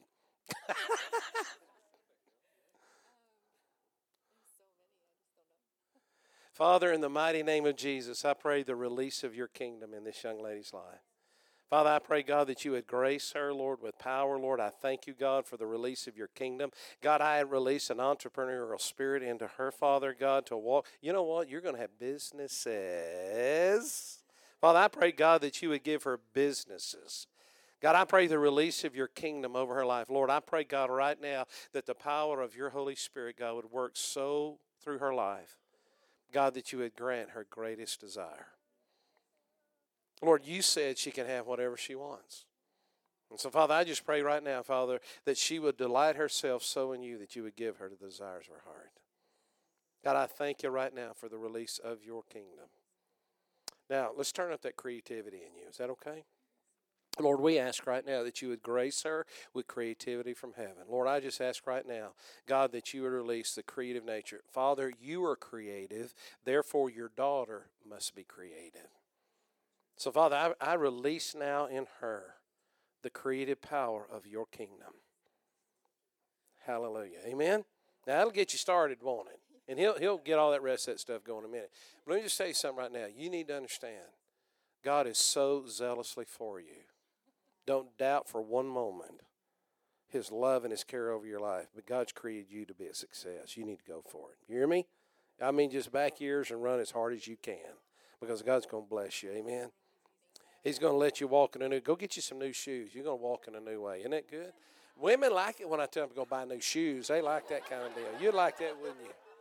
Father, in the mighty name of Jesus, I pray the release of your kingdom in this young lady's life. Father, I pray, God, that you would grace her, Lord, with power. Lord, I thank you, God, for the release of your kingdom. God, I release an entrepreneurial spirit into her, Father, God, to walk. You know what? You're going to have businesses. Father, I pray, God, that you would give her businesses. God, I pray the release of your kingdom over her life. Lord, I pray, God, right now that the power of your Holy Spirit, God, would work so through her life. God, that you would grant her greatest desire. Lord, you said she can have whatever she wants. And so, Father, I just pray right now, Father, that she would delight herself so in you that you would give her the desires of her heart. God, I thank you right now for the release of your kingdom. Now, let's turn up that creativity in you. Is that okay? Lord, we ask right now that you would grace her with creativity from heaven. Lord, I just ask right now, God, that you would release the creative nature. Father, you are creative, therefore your daughter must be creative. So, Father, I, I release now in her the creative power of your kingdom. Hallelujah. Amen? Now, that'll get you started, won't it? And he'll, he'll get all that rest of that stuff going in a minute. But let me just tell you something right now. You need to understand, God is so zealously for you. Don't doubt for one moment his love and his care over your life. But God's created you to be a success. You need to go for it. You hear me? I mean, just back ears and run as hard as you can. Because God's going to bless you. Amen? He's going to let you walk in a new, go get you some new shoes. You're going to walk in a new way. Isn't that good? Women like it when I tell them to go buy new shoes. They like that kind of deal. You'd like that, wouldn't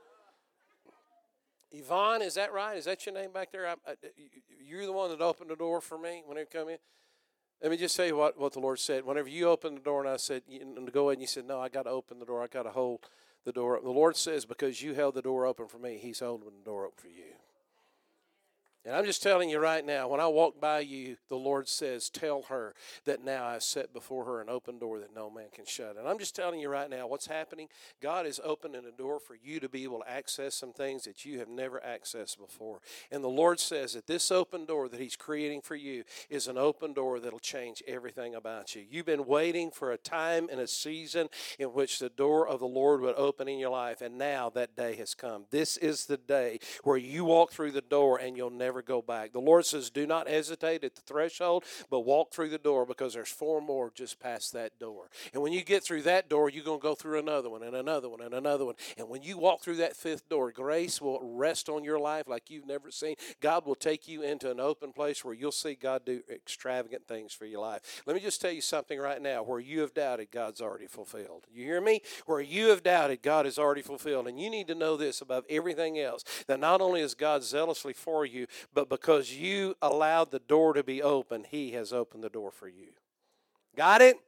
you? Yvonne, is that right? Is that your name back there? I, I, you're the one that opened the door for me when they come in? Let me just tell you what, what the Lord said. Whenever you opened the door and I said, you know, go ahead, and you said, no, I got to open the door. I got to hold the door up. The Lord says, because you held the door open for me, he's holding the door open for you. And I'm just telling you right now, when I walk by you, the Lord says, tell her that now I've set before her an open door that no man can shut. And I'm just telling you right now, what's happening, God is opening a door for you to be able to access some things that you have never accessed before. And the Lord says that this open door that he's creating for you is an open door that'll change everything about you. You've been waiting for a time and a season in which the door of the Lord would open in your life, and now that day has come. This is the day where you walk through the door and you'll never never go back. The Lord says, do not hesitate at the threshold, but walk through the door, because there's four more just past that door. And when you get through that door, you're going to go through another one and another one and another one. And when you walk through that fifth door, grace will rest on your life like you've never seen. God will take you into an open place where you'll see God do extravagant things for your life. Let me just tell you something right now. Where you have doubted, God's already fulfilled. You hear me? Where you have doubted, God is already fulfilled. And you need to know this above everything else, that not only is God zealously for you, but because you allowed the door to be open, he has opened the door for you. Got it?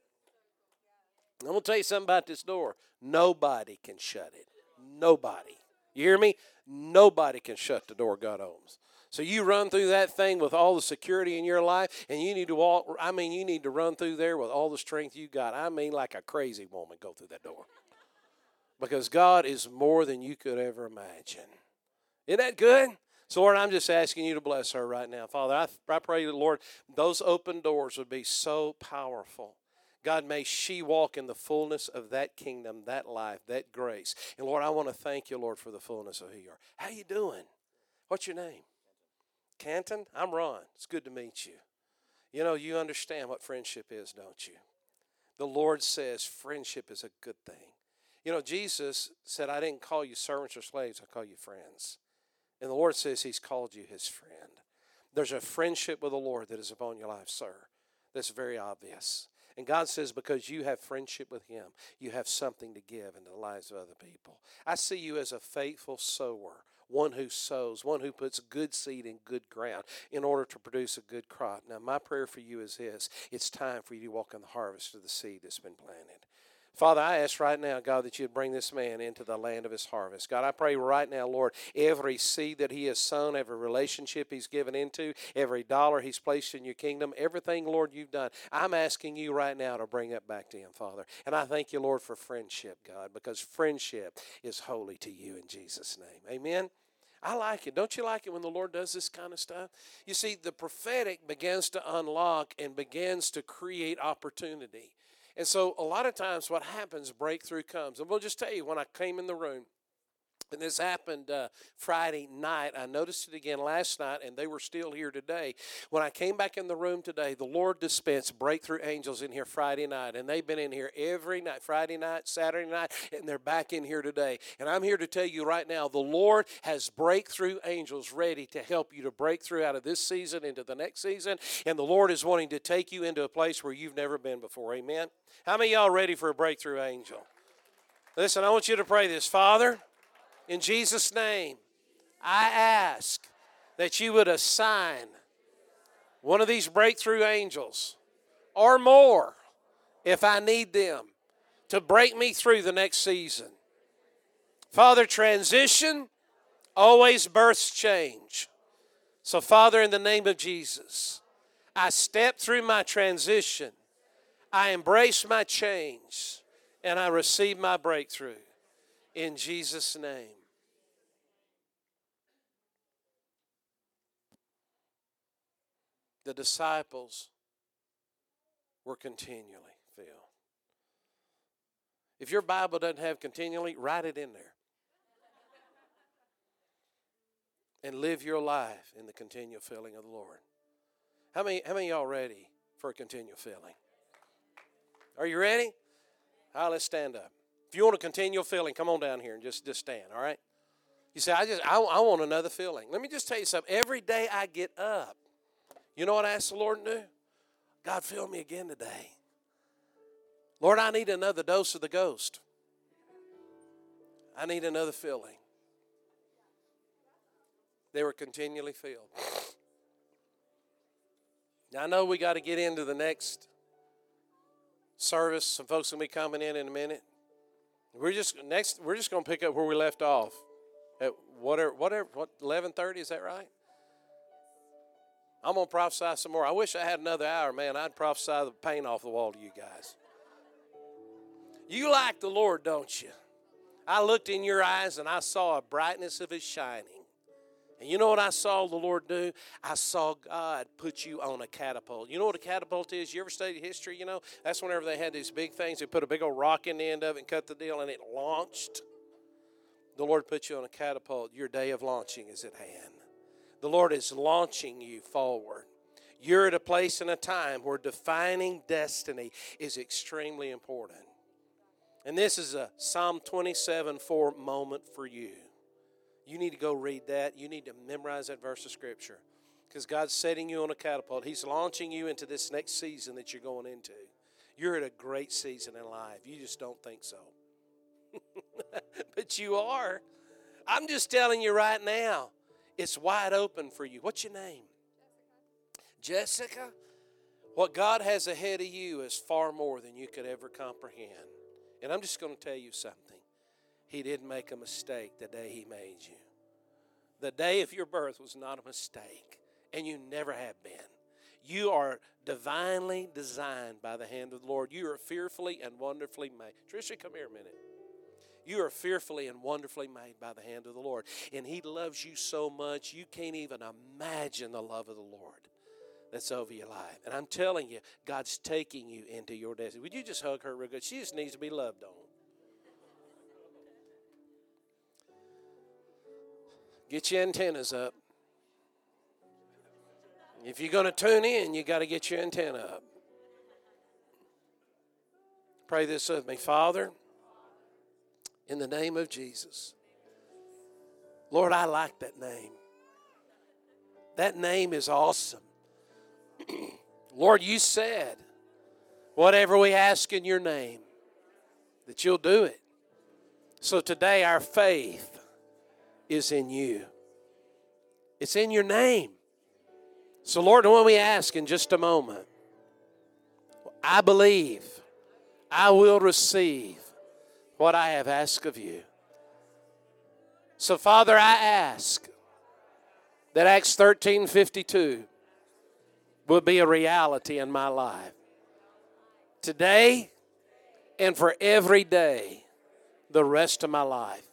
I'm going to tell you something about this door. Nobody can shut it. Nobody. You hear me? Nobody can shut the door God opens. So you run through that thing with all the security in your life, and you need to walk, I mean, you need to run through there with all the strength you got. I mean, like a crazy woman go through that door. Because God is more than you could ever imagine. Isn't that good? So, Lord, I'm just asking you to bless her right now. Father, I, I pray that, Lord, those open doors would be so powerful. God, may she walk in the fullness of that kingdom, that life, that grace. And, Lord, I want to thank you, Lord, for the fullness of who you are. How you doing? What's your name? Canton? I'm Ron. It's good to meet you. You know, you understand what friendship is, don't you? The Lord says friendship is a good thing. You know, Jesus said, I didn't call you servants or slaves, I call you friends. And the Lord says he's called you his friend. There's a friendship with the Lord that is upon your life, sir. That's very obvious. And God says because you have friendship with him, you have something to give into the lives of other people. I see you as a faithful sower, one who sows, one who puts good seed in good ground in order to produce a good crop. Now, my prayer for you is this. It's time for you to walk in the harvest of the seed that's been planted. Father, I ask right now, God, that you'd bring this man into the land of his harvest. God, I pray right now, Lord, every seed that he has sown, every relationship he's given into, every dollar he's placed in your kingdom, everything, Lord, you've done, I'm asking you right now to bring it back to him, Father. And I thank you, Lord, for friendship, God, because friendship is holy to you in Jesus' name. Amen. I like it. Don't you like it when the Lord does this kind of stuff? You see, the prophetic begins to unlock and begins to create opportunity. And so a lot of times what happens, breakthrough comes. And we'll just tell you, when I came in the room, and this happened uh, Friday night. I noticed it again last night, and they were still here today. When I came back in the room today, the Lord dispensed breakthrough angels in here Friday night, and they've been in here every night, Friday night, Saturday night, and they're back in here today. And I'm here to tell you right now, the Lord has breakthrough angels ready to help you to break through out of this season into the next season, and the Lord is wanting to take you into a place where you've never been before. Amen? How many of y'all ready for a breakthrough angel? Listen, I want you to pray this. Father, in Jesus' name, I ask that you would assign one of these breakthrough angels or more, if I need them, to break me through the next season. Father, transition always births change. So, Father, in the name of Jesus, I step through my transition. I embrace my change, and I receive my breakthrough. In Jesus' name. The disciples were continually filled. If your Bible doesn't have continually, write it in there. And live your life in the continual filling of the Lord. How many, how many of y'all ready for a continual filling? Are you ready? All right, let's stand up. If you want a continual filling, come on down here and just, just stand, all right? You say, I just I, I want another filling. Let me just tell you something. Every day I get up, you know what I ask the Lord to do? God, fill me again today. Lord, I need another dose of the ghost. I need another filling. They were continually filled. Now, I know we got to get into the next service. Some folks will be coming in in a minute. We're just next. We're just going to pick up where we left off at whatever, whatever, what eleven thirty. Is that right? I'm going to prophesy some more. I wish I had another hour, man. I'd prophesy the paint off the wall to you guys. You like the Lord, don't you? I looked in your eyes and I saw a brightness of his shining. And you know what I saw the Lord do? I saw God put you on a catapult. You know what a catapult is? You ever studied history, you know? That's whenever they had these big things. They put a big old rock in the end of it and cut the deal, and it launched. The Lord put you on a catapult. Your day of launching is at hand. The Lord is launching you forward. You're at a place and a time where defining destiny is extremely important. And this is a Psalm twenty-seven four moment for you. You need to go read that. You need to memorize that verse of Scripture. Because God's setting you on a catapult. He's launching you into this next season that you're going into. You're at a great season in life. You just don't think so. But you are. I'm just telling you right now, it's wide open for you. What's your name? Jessica. Jessica? What God has ahead of you is far more than you could ever comprehend. And I'm just going to tell you something. He didn't make a mistake the day He made you. The day of your birth was not a mistake, and you never have been. You are divinely designed by the hand of the Lord. You are fearfully and wonderfully made. Tricia, come here a minute. You are fearfully and wonderfully made by the hand of the Lord. And He loves you so much, you can't even imagine the love of the Lord that's over your life. And I'm telling you, God's taking you into your destiny. Would you just hug her real good? She just needs to be loved on. Get your antennas up. If you're going to tune in, you got to get your antenna up. Pray this with me. Father, in the name of Jesus. Lord, I like that name. That name is awesome. Lord, you said, whatever we ask in your name, that you'll do it. So today our faith is in you. It's in your name. So Lord, when we ask in just a moment, I believe I will receive what I have asked of you. So Father, I ask that Acts thirteen fifty-two will be a reality in my life. Today and for every day, the rest of my life.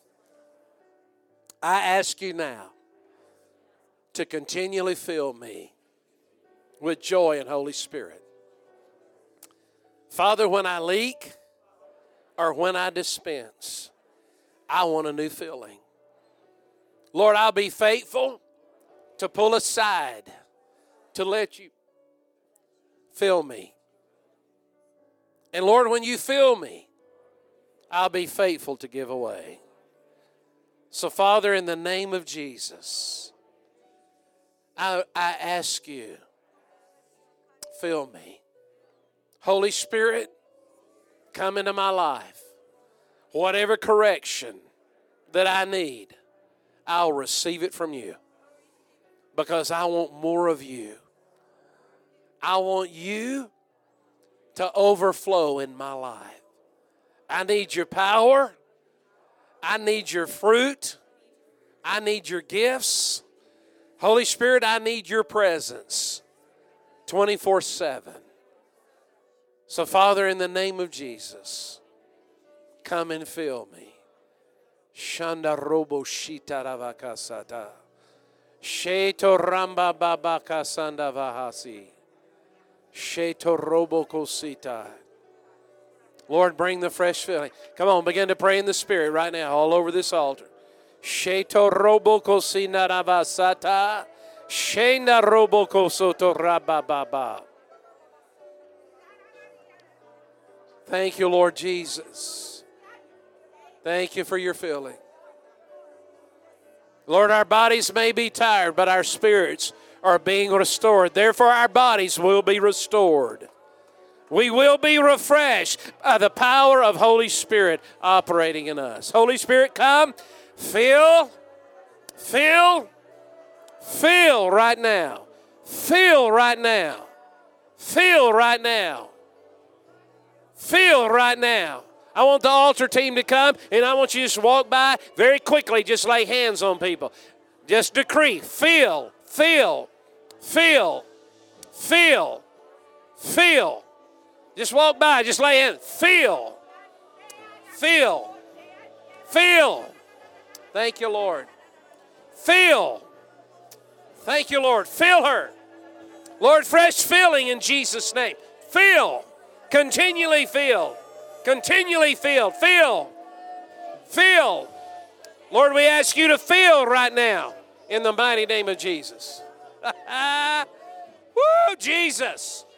I ask you now to continually fill me with joy and Holy Spirit. Father, when I leak or when I dispense, I want a new filling. Lord, I'll be faithful to pull aside to let you fill me. And Lord, when you fill me, I'll be faithful to give away. So Father, in the name of Jesus, I, I ask you, fill me. Holy Spirit, come into my life. Whatever correction that I need, I'll receive it from you. Because I want more of you. I want you to overflow in my life. I need your power. I need your fruit. I need your gifts. Holy Spirit, I need your presence twenty-four seven. So, Father, in the name of Jesus, come and fill me. Shanda robo shita ravakasata. Sheto ramba babaka sanda vahasi. Sheto robo kosita. Lord, bring the fresh filling. Come on, begin to pray in the Spirit right now, all over this altar. Sheto robo kosina ravasata. Shenda robo kosoto rabababa. Thank you, Lord Jesus. Thank you for your filling. Lord, our bodies may be tired, but our spirits are being restored. Therefore, our bodies will be restored. We will be refreshed by the power of Holy Spirit operating in us. Holy Spirit, come, fill, fill, fill right now. Fill right now. Fill right now. Fill right now. I want the altar team to come, and I want you to just walk by very quickly, just lay hands on people. Just decree, fill, fill, fill, fill, fill. Just walk by, just lay hands. Fill, fill, fill. Thank you, Lord. Fill. Thank you, Lord. Fill her. Lord, fresh filling in Jesus' name. Fill. Continually fill. Continually fill. Fill. Fill. Lord, we ask you to fill right now in the mighty name of Jesus. Woo, Jesus.